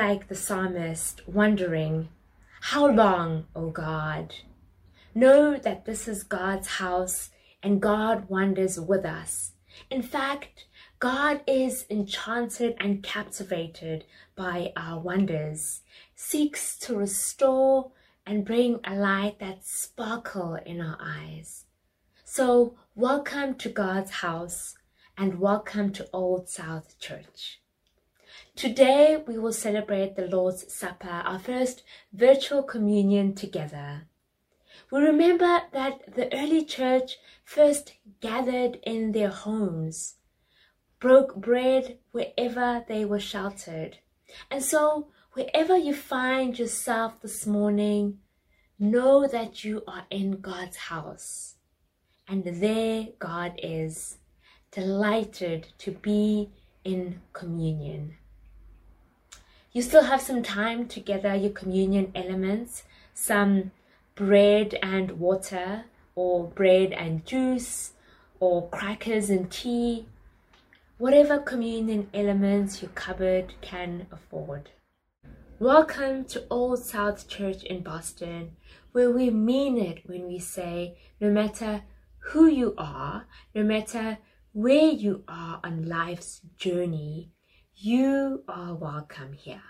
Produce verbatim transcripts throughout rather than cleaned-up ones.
like the psalmist, wondering, "How long, O God?" Know that this is God's house and God wanders with us. In fact, God is enchanted and captivated by our wonders, seeks to restore and bring a light that sparkle in our eyes. So welcome to God's house and welcome to Old South Church. Today we will celebrate the Lord's Supper, our first virtual communion together. We remember that the early church first gathered in their homes, broke bread wherever they were sheltered. And so wherever you find yourself this morning, know that you are in God's house. And there God is, delighted to be in communion. You still have some time to gather your communion elements, some bread and water, or bread and juice, or crackers and tea, whatever communion elements your cupboard can afford. Welcome to Old South Church in Boston, where we mean it when we say, no matter who you are, no matter where you are on life's journey, you are welcome here.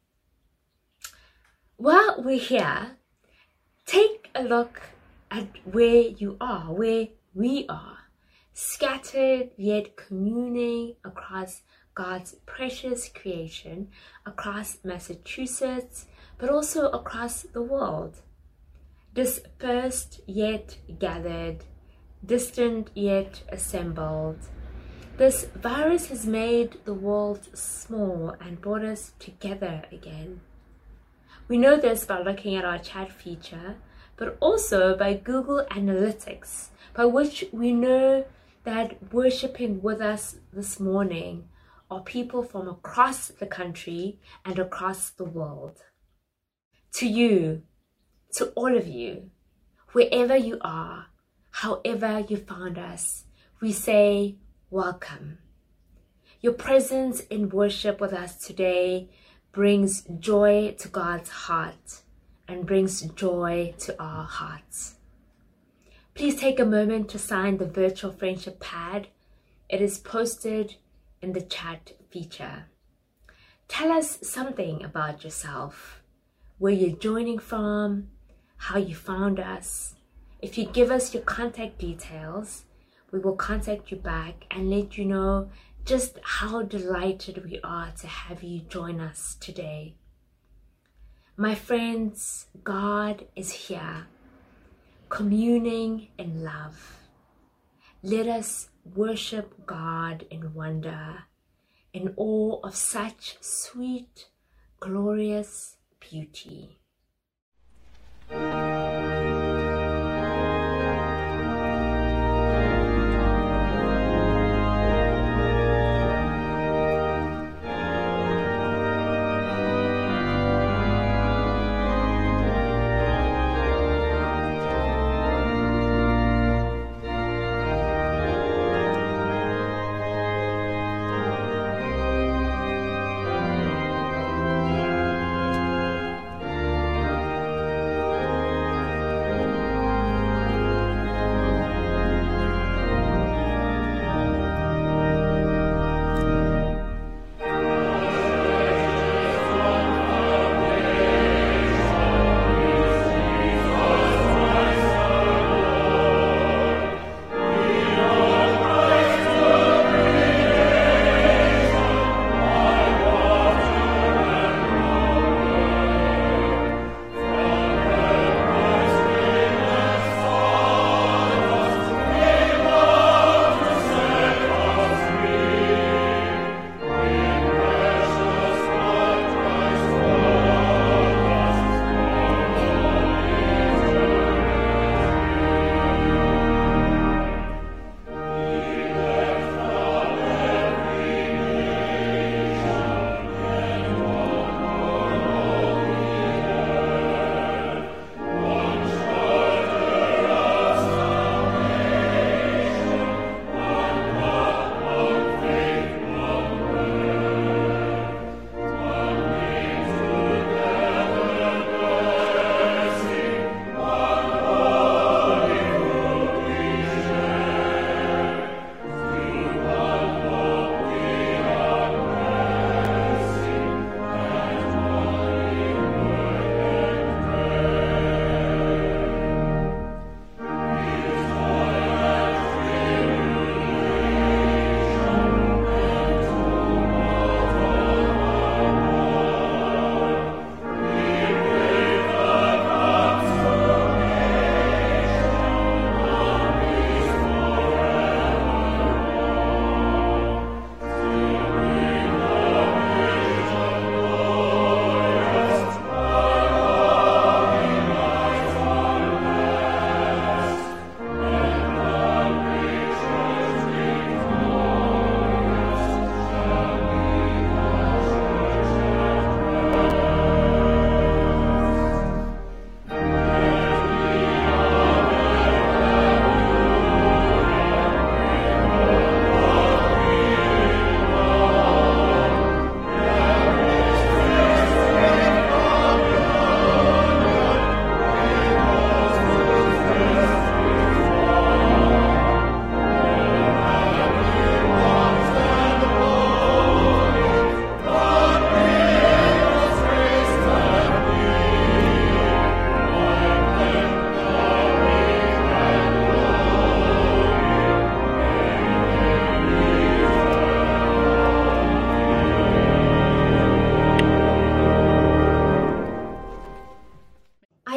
While we're here, take a look at where you are, where we are, scattered yet communing across God's precious creation, across Massachusetts, but also across the world. Dispersed yet gathered, distant yet assembled. This virus has made the world small and brought us together again. We know this by looking at our chat feature, but also by Google Analytics, by which we know that worshiping with us this morning are people from across the country and across the world. To you, to all of you, wherever you are, however you found us, we say welcome. Your presence in worship with us today brings joy to God's heart and brings joy to our hearts. Please take a moment to sign the virtual friendship pad. It is posted in the chat feature. Tell us something about yourself, where you're joining from, how you found us. If you give us your contact details, we will contact you back and let you know just how delighted we are to have you join us today. My friends, God is here, communing in love. Let us worship God in wonder, in awe of such sweet, glorious beauty.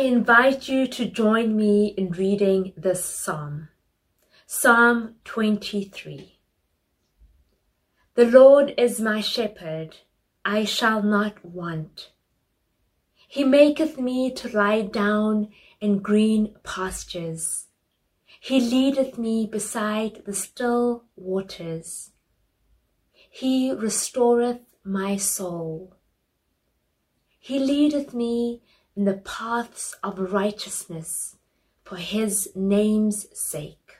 invite you to join me in reading this psalm. Psalm twenty-three. The Lord is my shepherd, I shall not want. He maketh me to lie down in green pastures. He leadeth me beside the still waters. He restoreth my soul. He leadeth me in the paths of righteousness for his name's sake.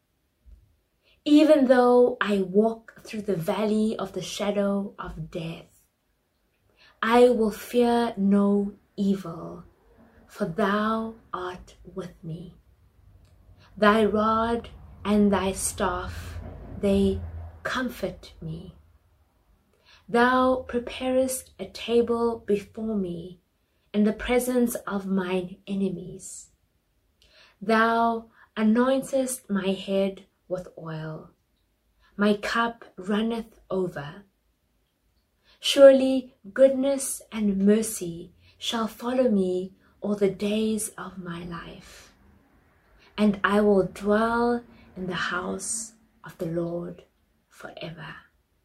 Even though I walk through the valley of the shadow of death, I will fear no evil, for thou art with me. Thy rod and thy staff, they comfort me. Thou preparest a table before me in the presence of mine enemies. Thou anointest my head with oil. My cup runneth over. Surely goodness and mercy shall follow me all the days of my life, and I will dwell in the house of the Lord forever.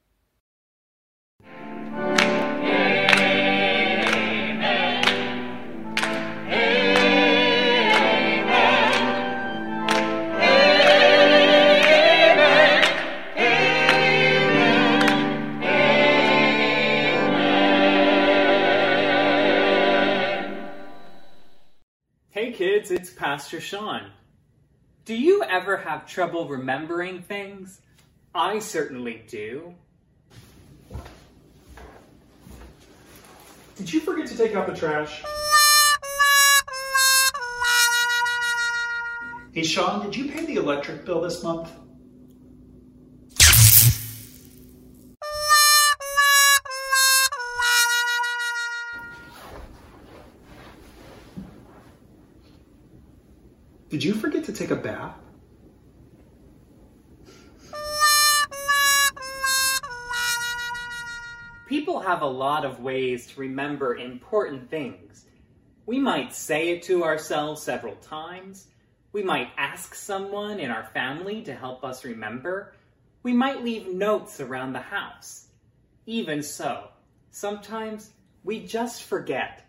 Hey kids, it's Pastor Sean. Do you ever have trouble remembering things? I certainly do. Did you forget to take out the trash? Hey Sean, did you pay the electric bill this month? Did you forget to take a bath? People have a lot of ways to remember important things. We might say it to ourselves several times. We might ask someone in our family to help us remember. We might leave notes around the house. Even so, sometimes we just forget.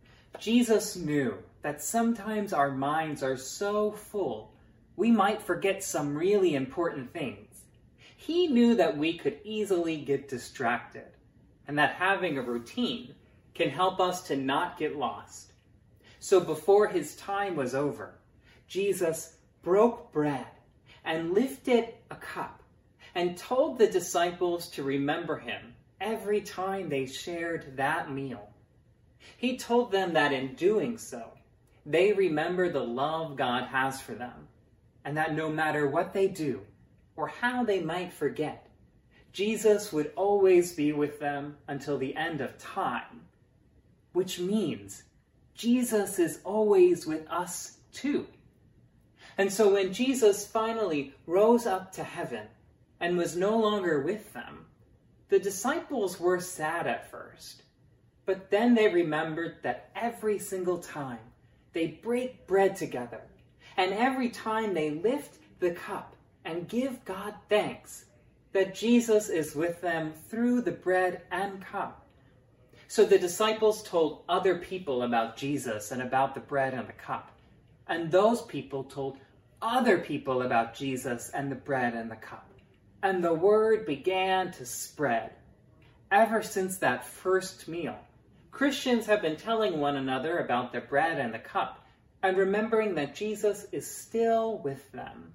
Jesus knew that sometimes our minds are so full, we might forget some really important things. He knew that we could easily get distracted, and that having a routine can help us to not get lost. So before his time was over, Jesus broke bread and lifted a cup and told the disciples to remember him every time they shared that meal. He told them that in doing so, they remember the love God has for them, and that no matter what they do or how they might forget, Jesus would always be with them until the end of time, which means Jesus is always with us too. And so when Jesus finally rose up to heaven and was no longer with them, the disciples were sad at first, but then they remembered that every single time they break bread together, and every time they lift the cup and give God thanks, that Jesus is with them through the bread and cup. So the disciples told other people about Jesus and about the bread and the cup, and those people told other people about Jesus and the bread and the cup, and the word began to spread. Ever since that first meal, Christians have been telling one another about the bread and the cup, and remembering that Jesus is still with them.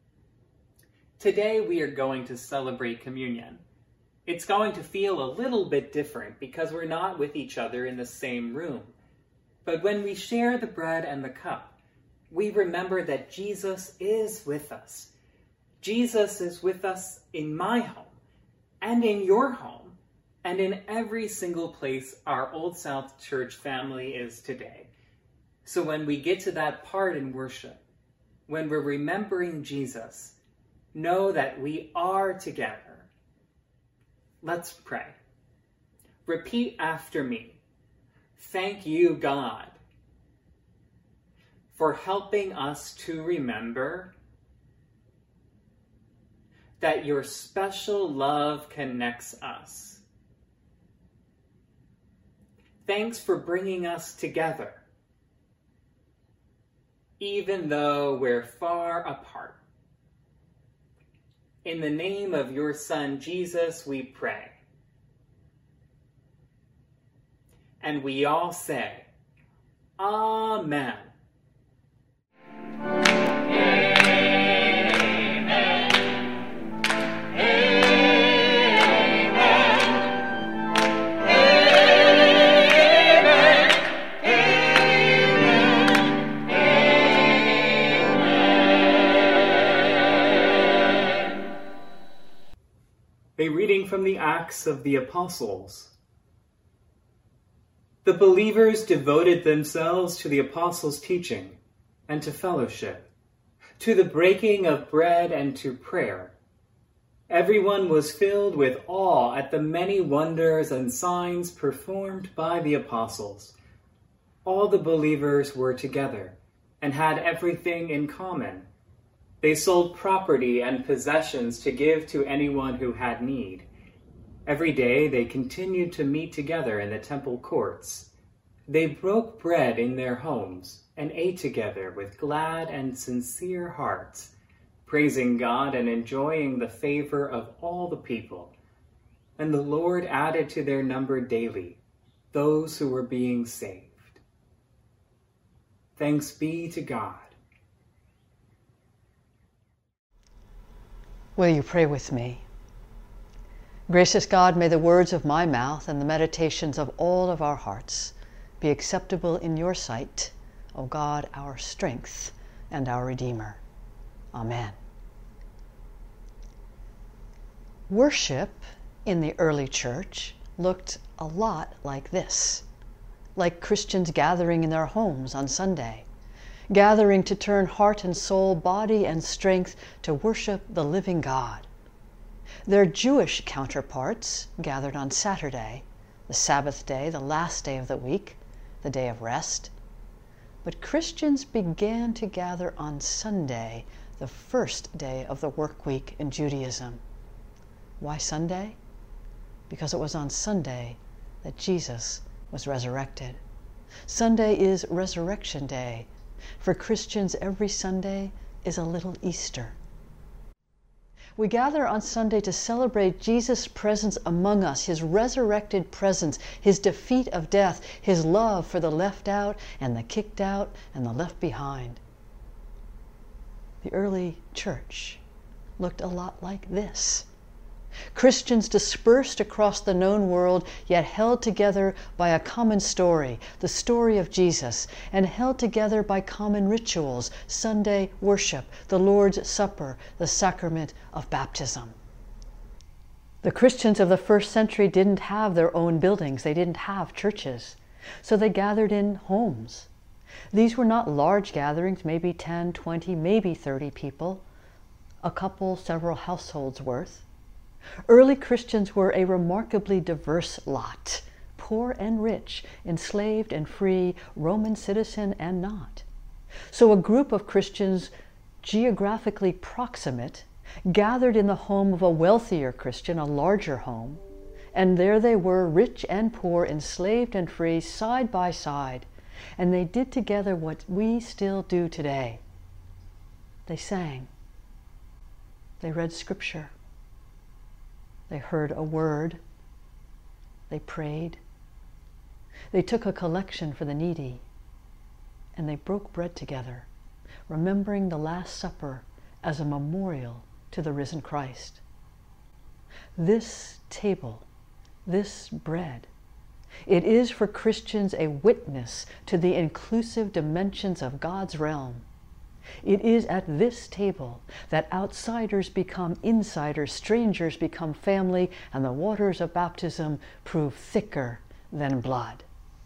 Today we are going to celebrate communion. It's going to feel a little bit different because we're not with each other in the same room. But when we share the bread and the cup, we remember that Jesus is with us. Jesus is with us in my home, and in your home, and in every single place our Old South Church family is today. So when we get to that part in worship, when we're remembering Jesus, know that we are together. Let's pray. Repeat after me. Thank you, God. for helping us to remember that your special love connects us. Thanks for bringing us together, even though we're far apart. In the name of your Son, Jesus, we pray. And we all say, Amen. A reading from the Acts of the Apostles. The believers devoted themselves to the apostles' teaching and to fellowship, to the breaking of bread and to prayer. Everyone was filled with awe at the many wonders and signs performed by the apostles. All the believers were together and had everything in common. They sold property and possessions to give to anyone who had need. Every day they continued to meet together in the temple courts. They broke bread in their homes and ate together with glad and sincere hearts, praising God and enjoying the favor of all the people. And the Lord added to their number daily those who were being saved. Thanks be to God. Will you pray with me? Gracious God, may the words of my mouth and the meditations of all of our hearts be acceptable in your sight, O God, our strength and our Redeemer. Amen. Worship in the early church looked a lot like this, like Christians gathering in their homes on Sunday, gathering to turn heart and soul, body and strength to worship the living God. Their Jewish counterparts gathered on Saturday, the Sabbath day, the last day of the week, the day of rest. But Christians began to gather on Sunday, the first day of the work week in Judaism. Why Sunday? Because it was on Sunday that Jesus was resurrected. Sunday is Resurrection Day. For Christians, every Sunday is a little Easter. We gather on Sunday to celebrate Jesus' presence among us, his resurrected presence, his defeat of death, his love for the left out and the kicked out and the left behind. The early church looked a lot like this. Christians dispersed across the known world, yet held together by a common story, the story of Jesus, and held together by common rituals, Sunday worship, the Lord's Supper, the sacrament of baptism. The Christians of the first century didn't have their own buildings. They didn't have churches. So they gathered in homes. These were not large gatherings, maybe ten, twenty, maybe thirty people, a couple, several households worth. Early Christians were a remarkably diverse lot, poor and rich, enslaved and free, Roman citizen and not. So a group of Christians, geographically proximate, gathered in the home of a wealthier Christian, a larger home, and there they were, rich and poor, enslaved and free, side by side, and they did together what we still do today. They sang. They read scripture. They heard a word. They prayed. They took a collection for the needy, and they broke bread together, remembering the Last Supper as a memorial to the risen Christ. This table, this bread, it is for Christians a witness to the inclusive dimensions of God's realm. It is at this table that outsiders become insiders, strangers become family, and the waters of baptism prove thicker than blood.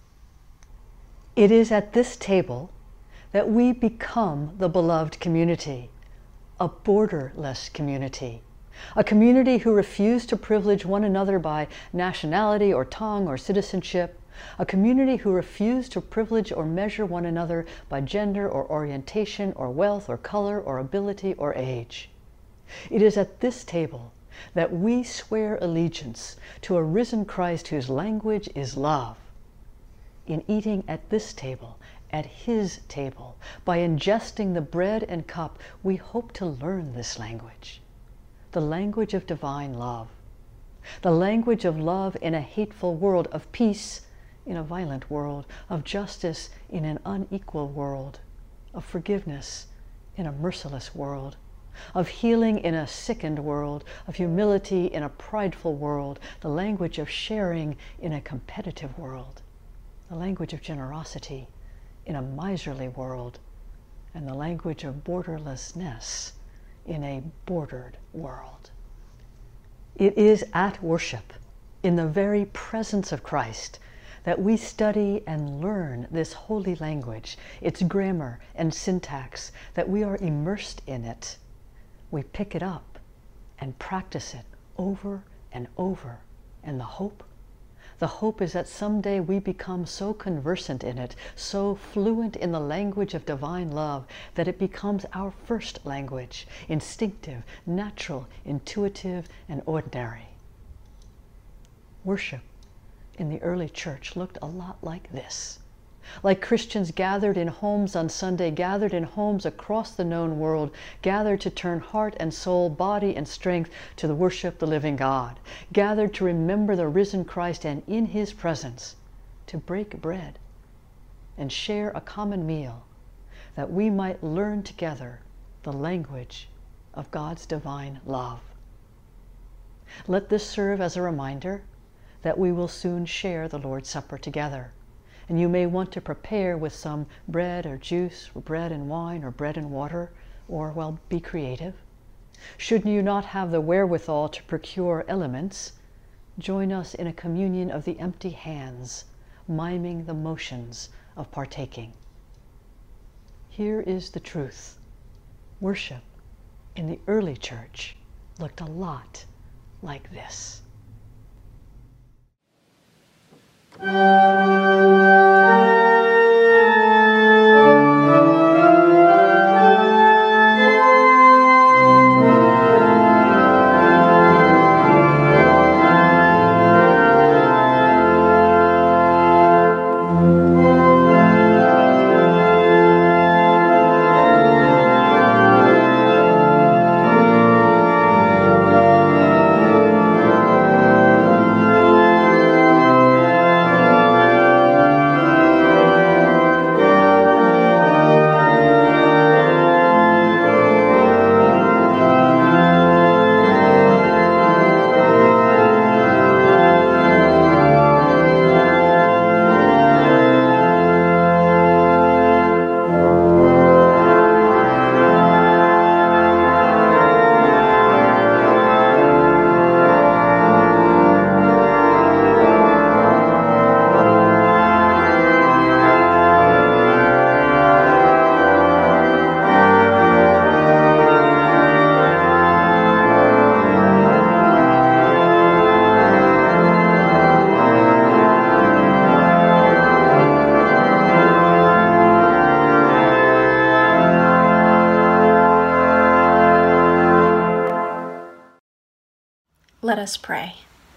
It is at this table that we become the beloved community, a borderless community, a community who refuse to privilege one another by nationality or tongue or citizenship, a community who refuse to privilege or measure one another by gender or orientation or wealth or color or ability or age. It is at this table that we swear allegiance to a risen Christ whose language is love. In eating at this table, at His table, by ingesting the bread and cup, we hope to learn this language, the language of divine love, the language of love in a hateful world, of peace in a violent world, of justice in an unequal world, of forgiveness in a merciless world, of healing in a sickened world, of humility in a prideful world, the language of sharing in a competitive world, the language of generosity in a miserly world, and the language of borderlessness in a bordered world. It is at worship, in the very presence of Christ, that we study and learn this holy language, its grammar and syntax, that we are immersed in it. We pick it up and practice it over and over. And the hope? The hope is that someday we become so conversant in it, so fluent in the language of divine love, that it becomes our first language, instinctive, natural, intuitive, and ordinary. Worship in the early church looked a lot like this. Like Christians gathered in homes on Sunday, gathered in homes across the known world, gathered to turn heart and soul, body and strength to the worship the living God, gathered to remember the risen Christ and in His presence to break bread and share a common meal, that we might learn together the language of God's divine love. Let this serve as a reminder that we will soon share the Lord's Supper together. And you may want to prepare with some bread or juice, or bread and wine, or bread and water, or, well, be creative. Should you not have the wherewithal to procure elements, join us in a communion of the empty hands, miming the motions of partaking. Here is the truth. Worship in the early church looked a lot like this. Let us pray.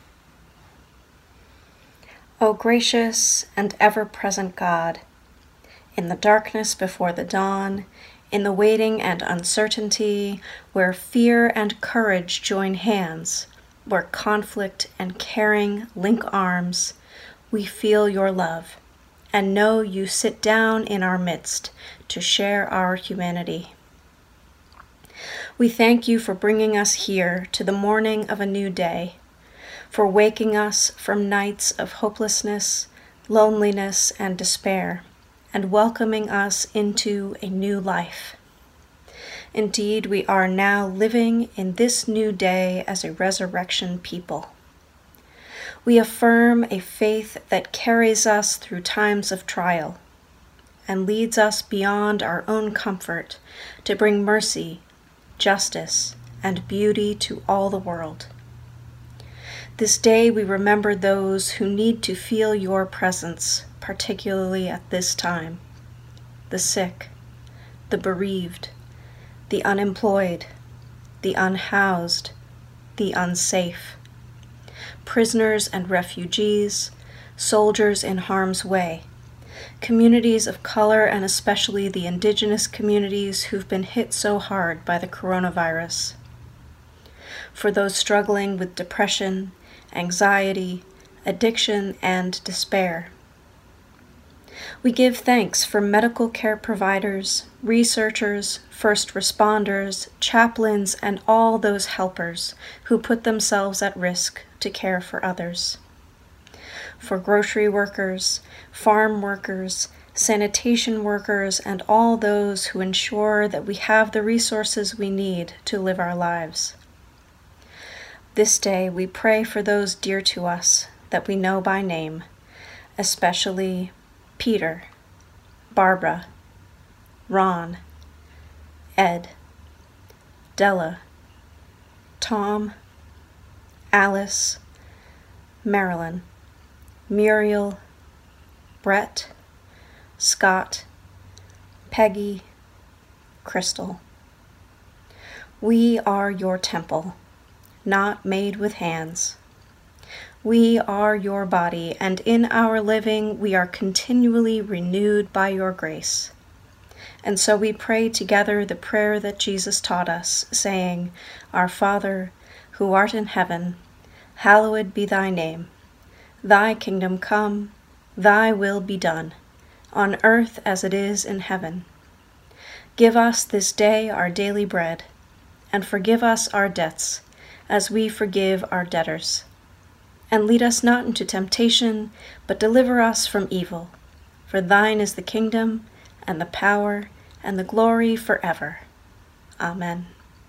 O gracious and ever-present God, in the darkness before the dawn, in the waiting and uncertainty, where fear and courage join hands, where conflict and caring link arms, we feel your love and know you sit down in our midst to share our humanity. We thank you for bringing us here to the morning of a new day, for waking us from nights of hopelessness, loneliness, and despair, and welcoming us into a new life. Indeed, we are now living in this new day as a resurrection people. We affirm a faith that carries us through times of trial and leads us beyond our own comfort to bring mercy, justice, and beauty to all the world. This day we remember those who need to feel your presence, particularly at this time. The sick, the bereaved, the unemployed, the unhoused, the unsafe, prisoners and refugees, soldiers in harm's way, communities of color, and especially the indigenous communities who've been hit so hard by the coronavirus. For those struggling with depression, anxiety, addiction, and despair. We give thanks for medical care providers, researchers, first responders, chaplains, and all those helpers who put themselves at risk to care for others. For grocery workers, farm workers, sanitation workers, and all those who ensure that we have the resources we need to live our lives. This day we pray for those dear to us that we know by name, especially Peter, Barbara, Ron, Ed, Della, Tom, Alice, Marilyn, Muriel, Brett, Scott, Peggy, Crystal. We are your temple, not made with hands. We are your body, and in our living we are continually renewed by your grace. And so we pray together the prayer that Jesus taught us, saying, Our Father, who art in heaven, hallowed be thy name. Thy kingdom come, thy will be done, on earth as it is in heaven. Give us this day our daily bread, and forgive us our debts, as we forgive our debtors. And lead us not into temptation, but deliver us from evil. For thine is the kingdom, and the power, and the glory forever. Amen.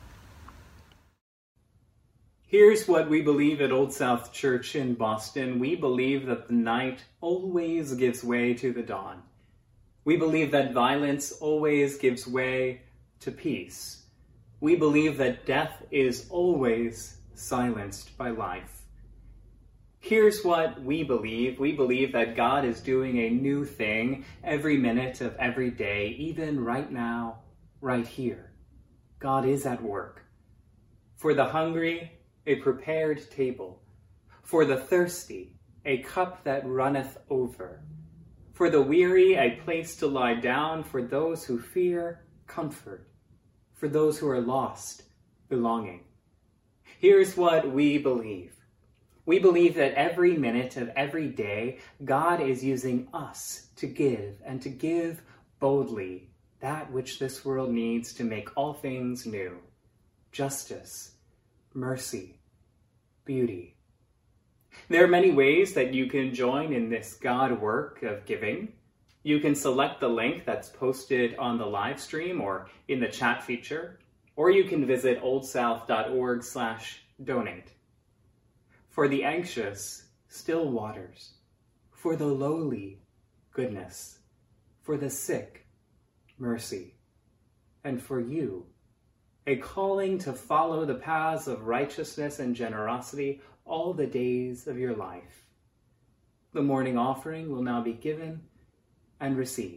Here's what we believe at Old South Church in Boston. We believe that the night always gives way to the dawn. We believe that violence always gives way to peace. We believe that death is always silenced by life. Here's what we believe. We believe that God is doing a new thing every minute of every day, even right now, right here. God is at work. For the hungry, a prepared table. For the thirsty, a cup that runneth over. For the weary, a place to lie down. For those who fear, comfort. For those who are lost, belonging. Here's what we believe. We believe that every minute of every day, God is using us to give, and to give boldly, that which this world needs to make all things new. Justice, mercy, beauty. There are many ways that you can join in this God work of giving. You can select the link that's posted on the live stream or in the chat feature, or you can visit oldsouth.org slash donate. For the anxious, still waters. For the lowly, goodness. For the sick, mercy. And for you, a calling to follow the paths of righteousness and generosity all the days of your life. The morning offering will now be given and received.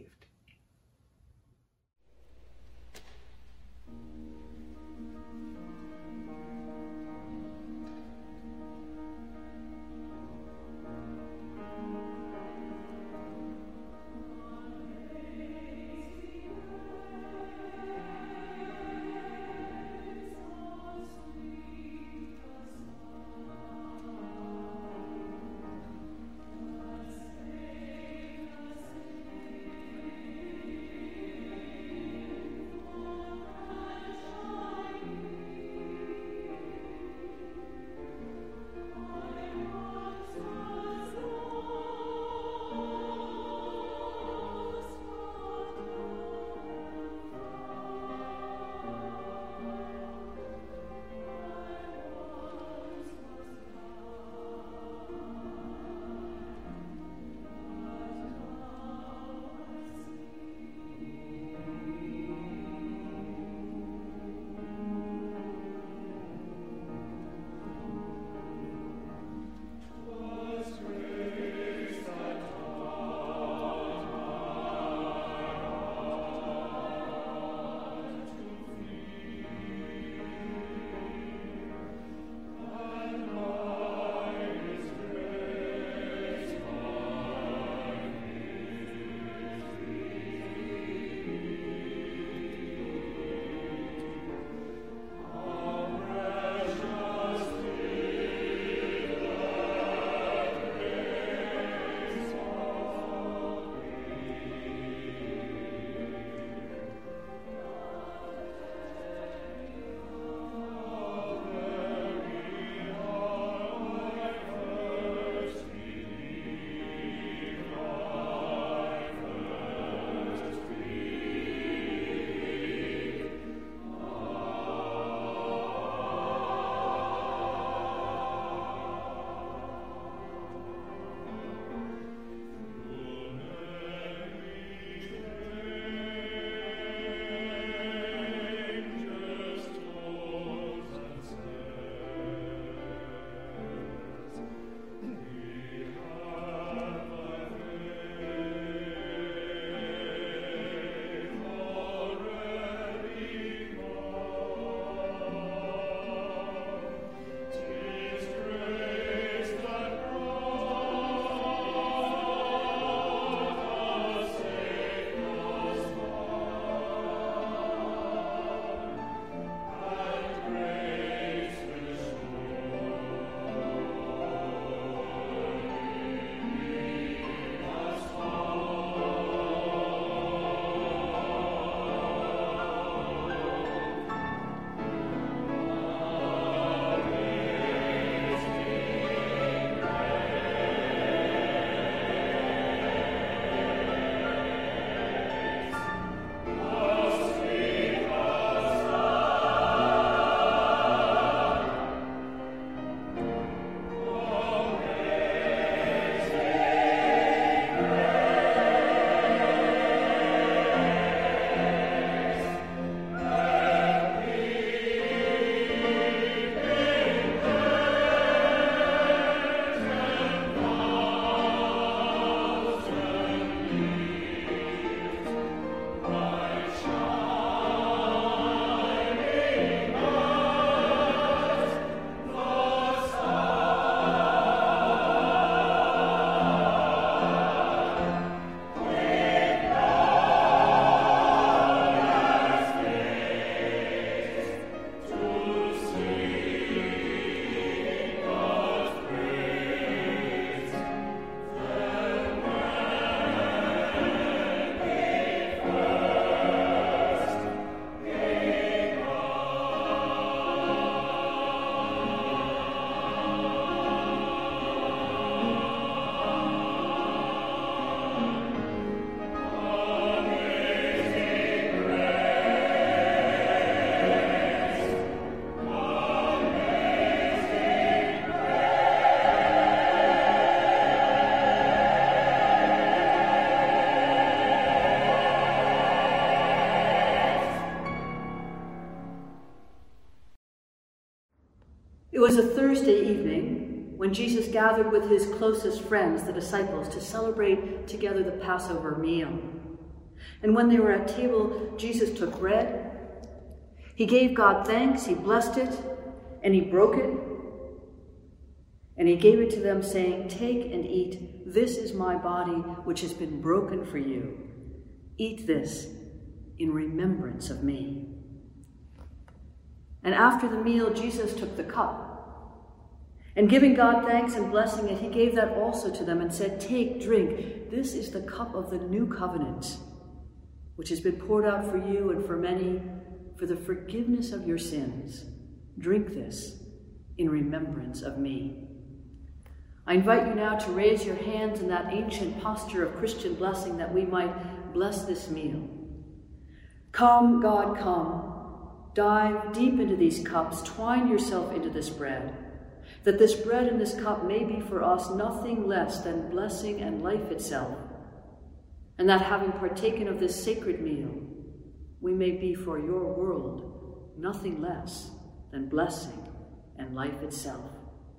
It was a Thursday evening when Jesus gathered with his closest friends, the disciples, to celebrate together the Passover meal. And when they were at table, Jesus took bread. He gave God thanks, he blessed it, and he broke it. And he gave it to them, saying, "Take and eat. This is my body, which has been broken for you. Eat this in remembrance of me." And after the meal, Jesus took the cup. And giving God thanks and blessing it, he gave that also to them and said, "Take, drink. This is the cup of the new covenant, which has been poured out for you and for many for the forgiveness of your sins. Drink this in remembrance of me." I invite you now to raise your hands in that ancient posture of Christian blessing that we might bless this meal. Come, God, come. Dive deep into these cups. Twine yourself into this bread, that this bread and this cup may be for us nothing less than blessing and life itself, and that having partaken of this sacred meal, we may be for your world nothing less than blessing and life itself.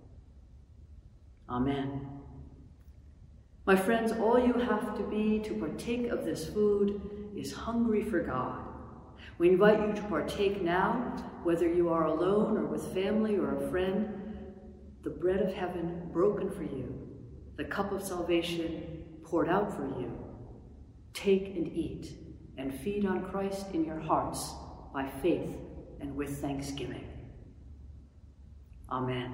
Amen. My friends, all you have to be to partake of this food is hungry for God. We invite you to partake now, whether you are alone or with family or a friend. The bread of heaven broken for you, the cup of salvation poured out for you. Take and eat and feed on Christ in your hearts by faith and with thanksgiving. Amen.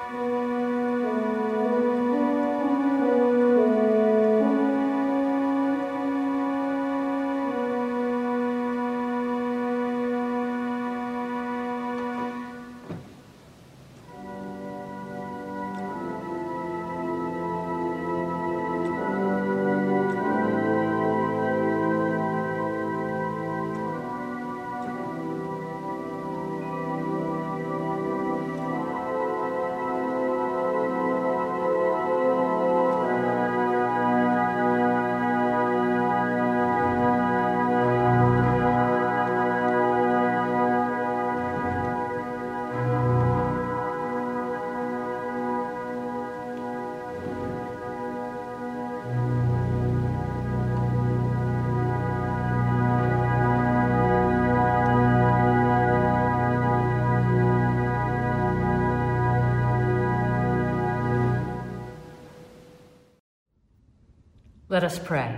Let us pray.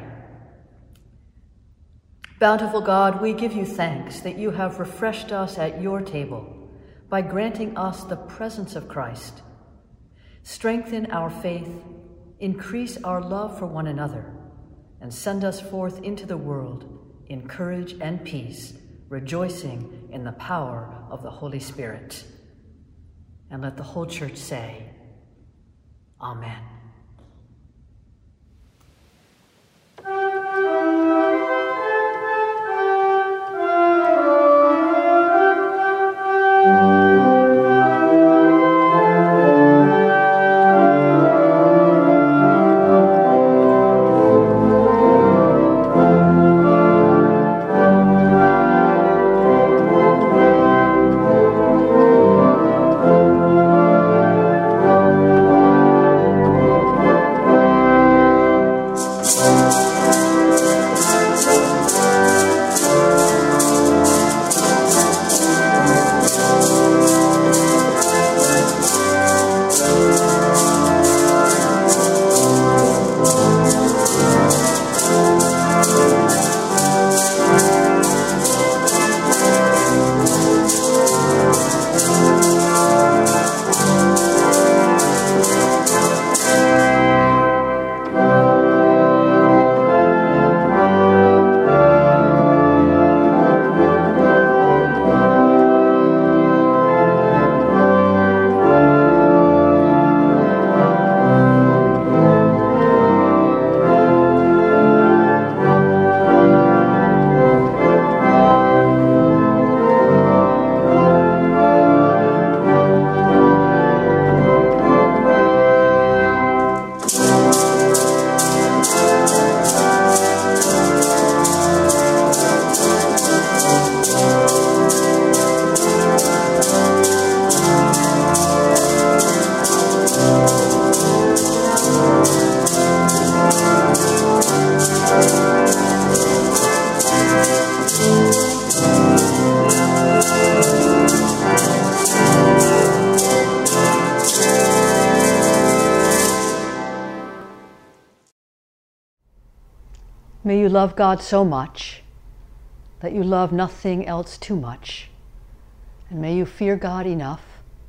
Bountiful God, we give you thanks that you have refreshed us at your table by granting us the presence of Christ. Strengthen our faith, increase our love for one another, and send us forth into the world in courage and peace, rejoicing in the power of the Holy Spirit. And let the whole church say, Amen. May you love God so much that you love nothing else too much. And may you fear God enough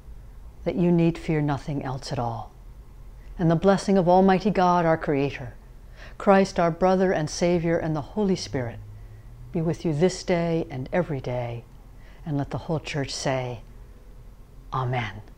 that you need fear nothing else at all. And the blessing of Almighty God, our Creator, Christ, our brother and Savior, and the Holy Spirit be with you this day and every day. And let the whole church say, Amen.